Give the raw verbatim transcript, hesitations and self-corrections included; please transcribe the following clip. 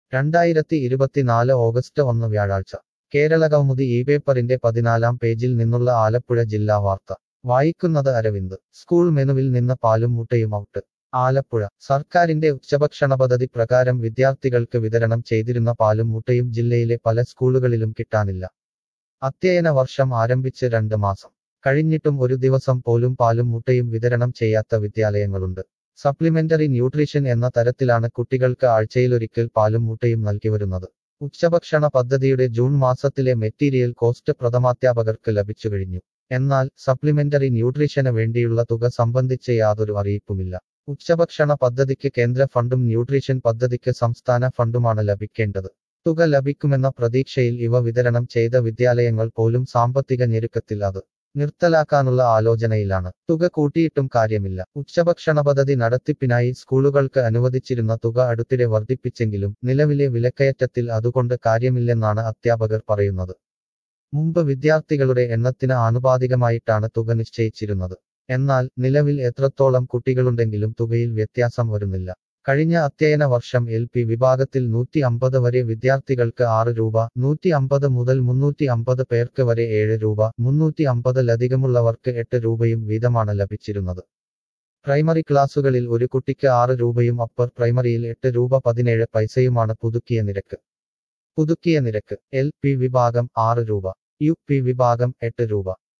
രണ്ടായിരത്തി ഇരുപത്തിനാല് ഓഗസ്റ്റ് ഒന്ന് വ്യാഴാഴ്ച കേരള കൗമുദി ഈ പേപ്പറിന്റെ പതിനാലാം പേജിൽ നിന്നുള്ള ആലപ്പുഴ ജില്ലാ വാർത്ത വായിക്കുന്നത് അരവിന്ദ് സ്കൂൾ മെനുവിൽ നിന്ന് പാലും മുട്ടയും ഔട്ട് ആലപ്പുഴ സർക്കാരിന്റെ ഉച്ചഭക്ഷണ പദ്ധതി പ്രകാരം വിദ്യാർത്ഥികൾക്ക് വിതരണം ചെയ്തിരുന്ന പാലും മുട്ടയും ജില്ലയിലെ പല സ്കൂളുകളിലും കിട്ടാനില്ല അധ്യയന വർഷം ആരംഭിച്ച് രണ്ട് മാസം കഴിഞ്ഞിട്ടും ഒരു ദിവസം പോലും പാലും മുട്ടയും വിതരണം ചെയ്യാത്ത വിദ്യാലയങ്ങളുണ്ട് സപ്ലിമെന്ററി ന്യൂട്രീഷൻ എന്ന തരത്തിലാണ് കുട്ടികൾക്ക് ആഴ്ചയിലൊരിക്കൽ പാലും മുട്ടയും നൽകിവരുന്നത് ഉച്ചഭക്ഷണ പദ്ധതിയുടെ ജൂൺ മാസത്തിലെ മെറ്റീരിയൽ കോസ്റ്റ് പ്രഥമാധ്യാപകർക്ക് ലഭിച്ചുകഴിഞ്ഞു എന്നാൽ സപ്ലിമെന്ററി ന്യൂട്രീഷന് വേണ്ടിയുള്ള തുക സംബന്ധിച്ച് യാതൊരു അറിയിപ്പുമില്ല ഉച്ചഭക്ഷണ പദ്ധതിക്ക് കേന്ദ്ര ഫണ്ടും ന്യൂട്രീഷൻ പദ്ധതിക്ക് സംസ്ഥാന ഫണ്ടുമാണ് ലഭിക്കേണ്ടത് തുക ലഭിക്കുമെന്ന പ്രതീക്ഷയിൽ ഇവ വിതരണം ചെയ്ത വിദ്യാലയങ്ങൾ പോലും സാമ്പത്തിക ഞെരുക്കത്തിൽ അത് നിർത്തലാക്കാനുള്ള ആലോചനയിലാണ് തുക കൂട്ടിയിട്ടും കാര്യമില്ല ഉച്ചഭക്ഷണ പദ്ധതി നടത്തിപ്പിനായി സ്കൂളുകൾക്ക് അനുവദിച്ചിരുന്ന തുക അടുത്തിടെ വർദ്ധിപ്പിച്ചെങ്കിലും നിലവിലെ വിലക്കയറ്റത്തിൽ അതുകൊണ്ട് കാര്യമില്ലെന്നാണ് അധ്യാപകർ പറയുന്നത് മുമ്പ് വിദ്യാർത്ഥികളുടെ എണ്ണത്തിന് ആനുപാതികമായിട്ടാണ് തുക നിശ്ചയിച്ചിരുന്നത് എന്നാൽ നിലവിൽ എത്രത്തോളം കുട്ടികളുണ്ടെങ്കിലും തുകയിൽ വ്യത്യാസം വരുന്നില്ല കഴിഞ്ഞ അധ്യയന വർഷം എൽ പി വിഭാഗത്തിൽ നൂറ്റി അമ്പത് വരെ വിദ്യാർത്ഥികൾക്ക് ആറ് രൂപ നൂറ്റി അമ്പത് മുതൽ മുന്നൂറ്റി അമ്പത് പേർക്ക് വരെ ഏഴ് രൂപ മുന്നൂറ്റി അമ്പതിലധികമുള്ളവർക്ക് എട്ട് രൂപയും വീതമാണ് ലഭിച്ചിരുന്നത് പ്രൈമറി ക്ലാസുകളിൽ ഒരു കുട്ടിക്ക് ആറ് രൂപയും അപ്പർ പ്രൈമറിയിൽ എട്ട് രൂപ പതിനേഴ് പൈസയുമാണ് പുതുക്കിയ നിരക്ക് പുതുക്കിയ നിരക്ക് എൽ പി വിഭാഗം ആറ് രൂപ യു പി വിഭാഗം എട്ട് രൂപ